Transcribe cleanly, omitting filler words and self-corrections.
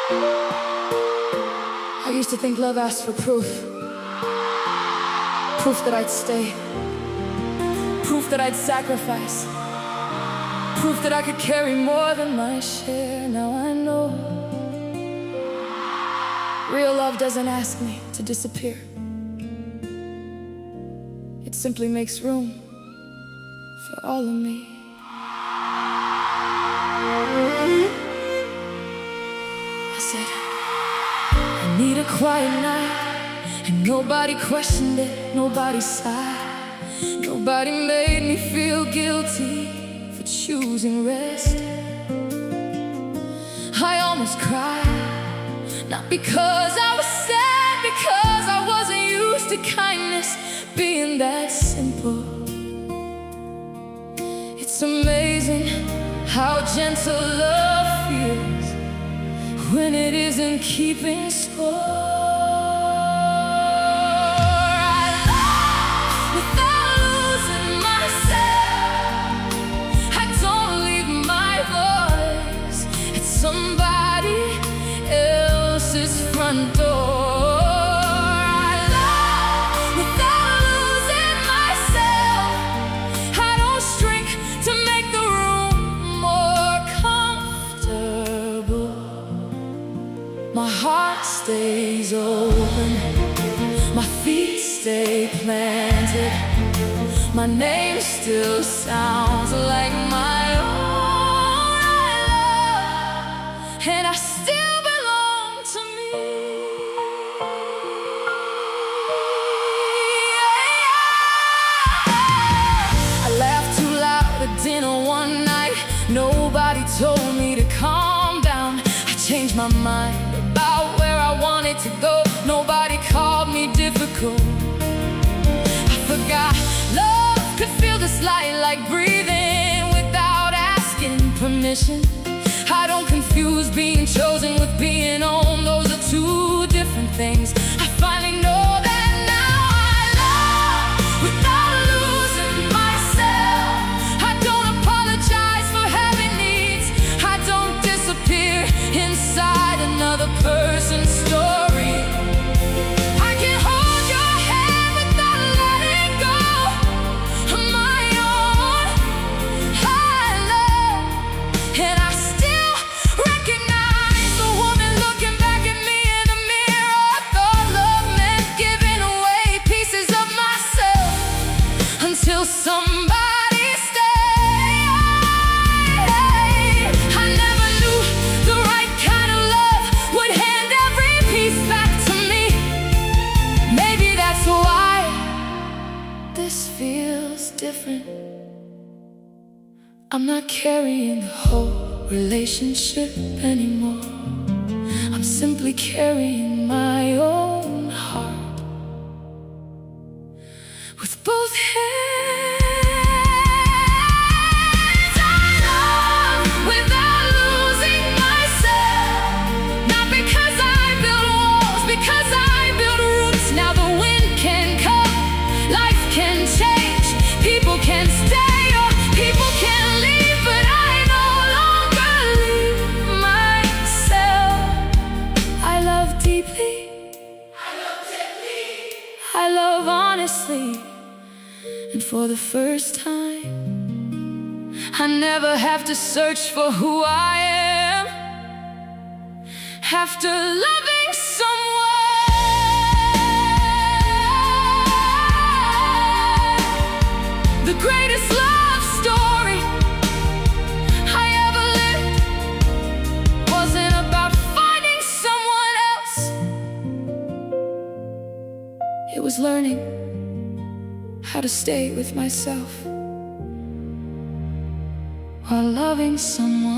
I used to think love asked for proof. Proof that I'd stay. Proof that I'd sacrifice. Proof that I could carry more than my share. Now I know real love doesn't ask me to disappear. It simply makes room for all of me. I said, I need a quiet night, and nobody questioned it, nobody sighed. Nobody made me feel guilty for choosing rest. I almost cried, not because I was sad, because I wasn't used to kindness being that simple. It's amazing how gentle love feels when it isn't keeping score. Somebody else's front door. I love without losing myself. I don't shrink to make the room more comfortable. My heart stays open, my feet stay planted, my name still sounds like my own. And I still belong to me. I laughed too loud at dinner one night. Nobody told me to calm down. I changed my mind about where I wanted to go. Nobody called me difficult. I forgot love could feel this light like breathing without asking permission. I don't confuse being chosen with being owned. Those are two different things. I finally know that now. I love without losing myself. I don't apologize for having needs. I don't disappear inside another person's story. I can hold your hand without letting go of my own. I love, and I till somebody stay. I never knew the right kind of love would hand every piece back to me. Maybe that's why this feels different. I'm not carrying the whole relationship anymore. I'm simply carrying my own heart with both hands. I love honestly, and for the first time, I never have to search for who I am after loving someone. The greatest love story I ever lived wasn't about finding someone else. It was learning how to stay with myself while loving someone.